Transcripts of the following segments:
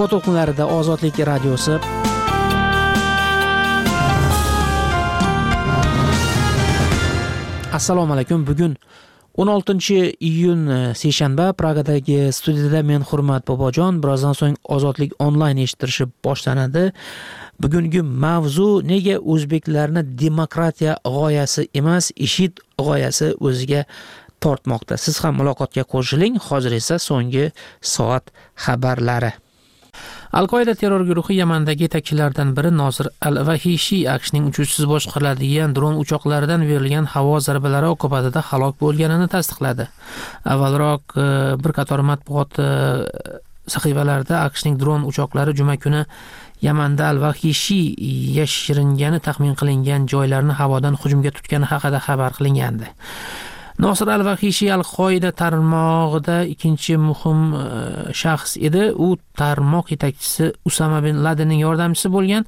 Havo to'lqinlarida Ozodlik radiosi. Assalomu alaykum. Bugun 16-iyun seshanba. Pragadagi studiyada men Hurmat Bobojon. Birozdan so'ng Ozodlik onlayn eshittirishi boshlanadi. Bugungi mavzu: nega o'zbeklarni demokratiya g'oyasi emas, IShID g'oyasi o'ziga tortmoqda? Siz ham muloqotga qo'shiling. Hozir esa so'nggi soat xabarlari. Al-Qoida terror guruhi Yamandagi yetakchilardan biri Nosir Al-Vahishi AQShning uchuvchisiz boshqariladigan dron uchoqlaridan berilgan havo zarbalari oqibatida halok bo'lganini tasdiqladi. Avvalroq bir qator matbuot sahifalarida AQShning dron uchoqlari juma kuni Yamanda Al-Vahishi yashiringani taxmin qilingan joylarni havodan hujumga tutgani haqida xabar qilingandi. Nosir Al-Vahishi Al-Qoida tarmog'ida ikkinchi muhim shaxs edi. U tarmoq yetakchisi Usama bin Ladenning yordamchisi bo'lgan.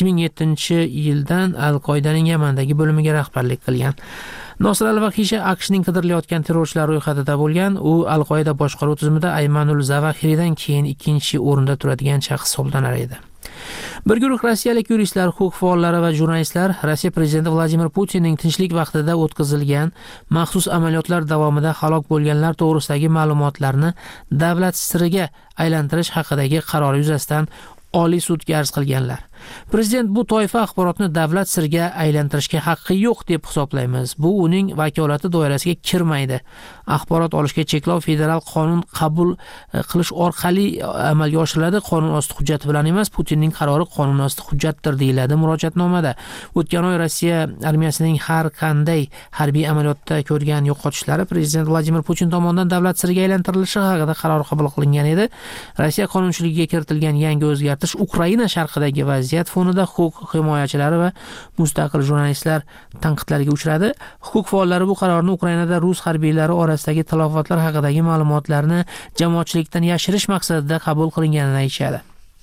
2007-yildan Al-Qoidaning Yamandagi bo'limiga rahbarlik qilgan. Nosir Al-Vahishi AQShning qidirilayotgan terrorchilar ro'yxatida bo'lgan. U Al-Qoida boshqaruv tizimida Aymanul Zavahiridan keyin ikkinchi o'rinda turadigan shaxs hisoblanar edi. Bir guruh rossiyalik yuristlar, huquq faollari va jurnalistlar Rossiya prezidenti Vladimir Putinning tinchlik vaqtida o'tkazilgan maxsus amaliyotlar davomida halok bo'lganlar to'g'risidagi ma'lumotlarni davlat siriga aylantirish haqidagi qarori yuzasidan Oliy sudga arz qilganlar. Prezident bu toifa axborotni davlat siriga aylantirishga haqqi yo'q deb hisoblaymiz. Bu uning vakolati doirasiga kirmaydi. Axborot olishga cheklov federal qonun qabul qilish orqali amalga oshiriladi. Qonun osti hujjati bilan emas, Putinning qarori qonun osti hujjatdir deyiladi murojaatnomada. O'tgan oy Rossiya armiyasining har qanday harbiy amaliyotda ko'rgan yo'qotishlari prezident Vladimir Putin tomonidan davlat siriga aylantirilishi haqida qaror qabul qilingan edi. Rossiya qonunchiligiga kiritilgan yangi o'zgartirish Ukraina sharqidagi vaziyat fonida huquq himoyachilari va mustaqil jurnalistlar tanqidlarga uchradi. Huquq faollari bu qarorni Ukrainada rus harbiylari orasidagi talofatlar haqidagi ma'lumotlarni jamoatchilikdan yashirish maqsadida qabul qilinganini aytishadi.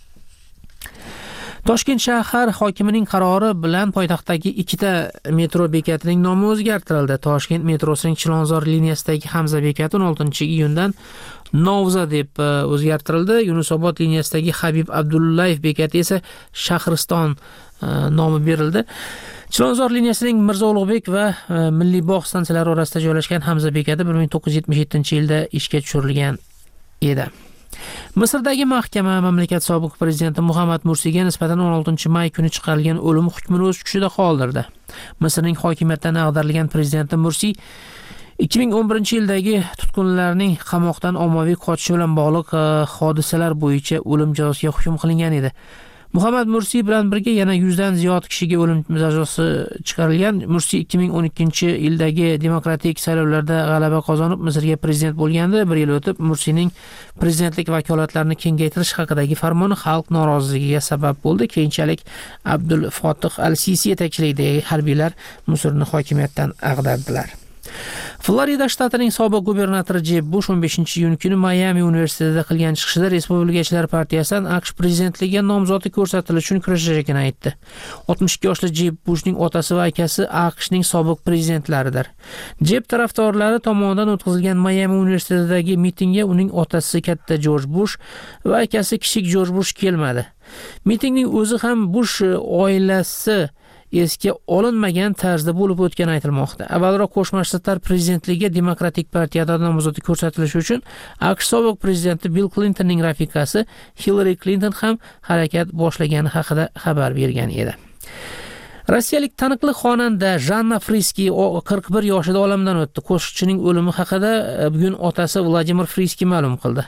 Toshkent shahar hokimining qarori bilan poytaxtdagi ikkita metro bekatining nomi o'zgartirildi. Toshkent metrosining Chilonzor liniyasidagi Hamza bekati 16-iyundan Novza deb o'zgartirildi. Yunusobod liniyasidagi Habib Abdullayev bekati esa Shahriston nomi berildi. Chilonzor liniyasining Mirzo Ulug'bek va Milliy bog' stansiyalari orasida joylashgan Hamza bekati 1977-yilda ishga tushirilgan edi. Misrdagi mahkama mamlakat sobiq prezidenti Muhammad Mursiyga nisbatan 16-may kuni chiqarilgan o'lim hukmini o'z kuchida qoldirdi. Misrning hokimiyatdan ag'darilgan prezidenti Mursiy 2011-yildagi tutqunlarning qamoqdan ommaviy qochishi bilan bog'liq hodisalar bo'yicha o'lim jazosiga hukm qilingan edi. Muhammad Mursiy bilan birga yana 100 dan ziyod kishiga o'lim jazosi chiqarilgan. Mursiy 2012-yildagi demokratik saylovlarda g'alaba qozonib Misrga prezident bo'lgandi. Bir yil o'tib Mursiyning prezidentlik vakolatlarini kengaytirish haqidagi farmoni xalq noroziligiga sabab bo'ldi. Keyinchalik Abdul Fotih al-Sisi yetakchiligidagi harbiylar Misrni hokimiyatdan ag'dardilar. Florida shtatining sobiq gubernatori Jeb Bush 15-iyun kuni Miami universitetida qilgan chiqishida Respublikachilar partiyasidan AQSh prezidentligiga nomzodi ko'rsatilishi uchun kurashayotganini aytdi. 62 yoshli Jeb Bushning otasi va akasi AQShning sobiq prezidentlaridir. Jeb tarafdorlari tomonidan o'tkazilgan Miami universitetidagi mitingga uning otasi katta Jorj Bush va akasi kichik Jorj Bush kelmadi. Mitingning o'zi ham Bush oilasi esga olinmagan tarzda bo'lib o'tgani aytilmoqda. Avvalroq Qo'shma Shtatlar prezidentligiga Demokratik partiyadan nomzodi ko'rsatilishi uchun AQSh sobiq prezidenti Bill Clintonning rafiqasi Hillary Clinton ham harakat boshlagani haqida xabar bergan edi. Rossiyalik taniqli xonanda Janna Friski 41 yoshida olamdan o'tdi. Qo'shiqchining o'limi haqida bugun otasi Vladimir Friski ma'lum qildi.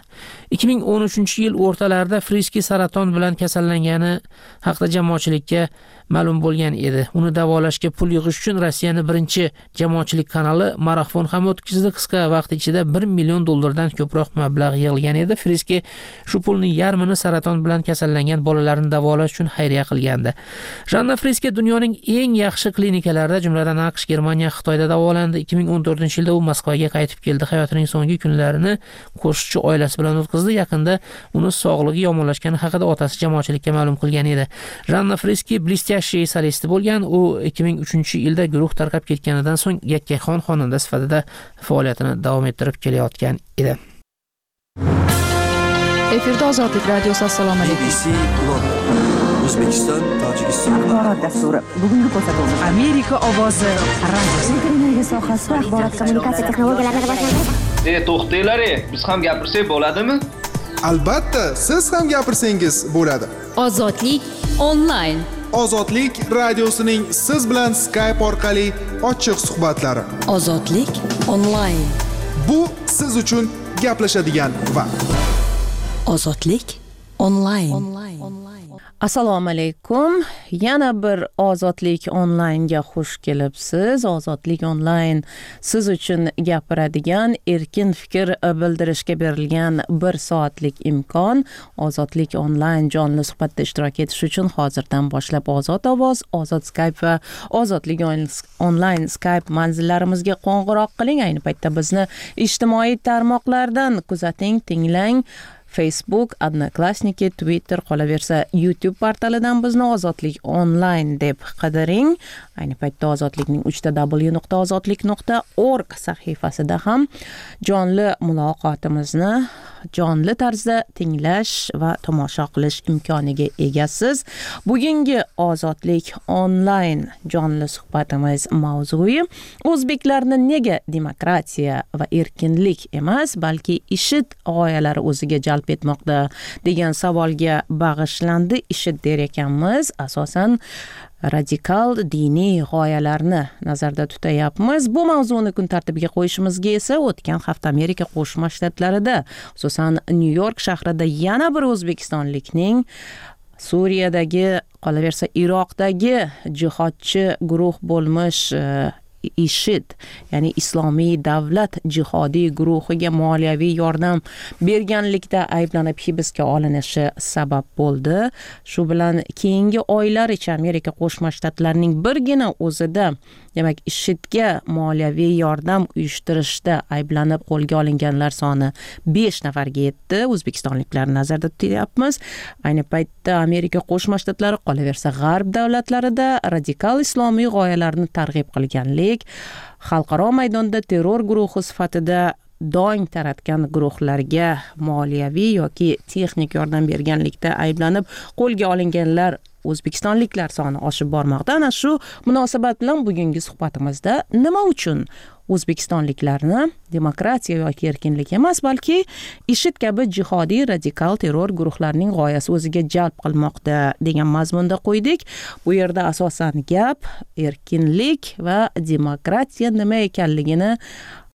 2013-yil o'rtalarida Friski saraton bilan kasallangani haqida jamoatchilikka ma'lum bo'lgan edi. Uni davolashga pul yig'ish uchun Rossiyaning birinchi jamoatchilik kanali marafon ham o'tkazdi. Qisqa vaqt ichida $1 million dan ko'proq mablag' yig'ilgan edi. Friski shu pulning yarmini saraton bilan kasallangan bolalarni davolash uchun xayriya qilgandi. Janna Friski dunyoning eng yaxshi klinikalarida, jumladan AQSh, Germaniya, Xitoyda davolandi. 2014-yilda u Moskvaga qaytib keldi. Hayotining so'nggi kunlarini qo'shiqchi oilasi bilan o'tkazdi. Yaqinda uni sog'lig'i yomonlashgani haqida otasi jamoatchilikka ma'lum qilgan edi. Janna Friski блестящий solisti bo'lgan. U 2003-yilda guruh tarqab ketganidan so'ng yakkaxon xonanda sifatida faoliyatini davom ettirib kelayotgan edi. Efirda Ozodlik radiosi. Assalomu alaykum. BBC London, O'zbekiston, Tojikiston. Axborot dasturi. Bugungi ko'rsatuvimiz Amerika ovozi radiosi. energiya sohasida axborot kommunikatsiya texnologiyalarini rivojlantirish. To'xtanglar, biz ham gapirsak bo'ladimi? Albatta, siz ham gapirsangiz bo'ladi. Ozodlik onlayn. Ozodlik radiosining siz bilan Skype orqali ochiq suhbatlari. Ozodlik onlayn. Bu siz uchun gaplashadigan vaqt. Ozodlik onlayn. Assalomu alaykum. Yana bir Ozodlik onlaynga xush kelibsiz. Ozodlik onlayn siz uchun gapiradigan, erkin fikr bildirishga berilgan 1 soatlik imkon. Ozodlik onlayn jonli suhbatda ishtirok etish uchun hozirdan boshlab Ozod ovoz, Ozod Skype va Ozodlik onlayn Skype manzillarimizga qo'ng'iroq qiling. Ayni paytda bizni ijtimoiy tarmoqlardan kuzating, tinglang. Facebook, Odnoklassniki, Twitter, qolaversa YouTube portalidan bizni Ozodlik onlayn deb qidiring. Ayni paytda Ozodlikning www.ozodlik.org sahifasida ham jonli muloqotimizni jonli tarzda tinglash va tomosha qilish imkoniga egasiz. Bugungi Ozodlik onlayn jonli suhbatimiz mavzui o'zbeklarni nega demokratiya va erkinlik emas, balki IShID g'oyalari o'ziga jalb etmoqda degan savolga bag'ishlandi. IShID der ekanmiz, asosan radikal diniy g'oyalarni nazarda tutayapmiz. Bu mavzuni kun tartibiga qo'yishimizga esa o'tgan hafta Amerika Qo'shma Shtatlarida, xususan Nyu-York shahrida yana bir o'zbekistonlikning Suriyadagi, qolaversa Iroqdagi jihodchi guruh bo'lmish IShID, ya'ni Islomiy davlat jihodiy guruhiga moliyaviy yordam berganlikda ayblanib hibsga olinishi sabab bo'ldi. Shu bilan keyingi oylar ichida Amerika Qo'shma Shtatlarining birgina o'zida, demak, IShIDga moliyaviy yordam uyushtirishda ayblanib qo'lga olinganlar soni 5 nafarga yetdi. O'zbekistonliklarni nazarda tutyapmiz. Ayni paytda Amerika Qo'shma Shtatlari, qolaversa g'arb davlatlarida radikal islomiy g'oyalarni targ'ib qilganlik, xalqaro maydonda terror guruhi sifatida dong taratgan guruhlarga moliyaviy yoki texnik yordam berganlikda ayblanib qo'lga olinganlar o'zbekistonliklar soni oshib bormoqda. Ana shu munosabat bilan bugungi suhbatimizda nima uchun o'zbekistonliklarni demokratiya yoki erkinlik emas, balki IShID kabi jihodiy radikal terror guruhlarining g'oyasi o'ziga jalb qilmoqda degan mazmunda qo'ydik. Bu yerda asosan gap erkinlik va demokratiya nima ekanligini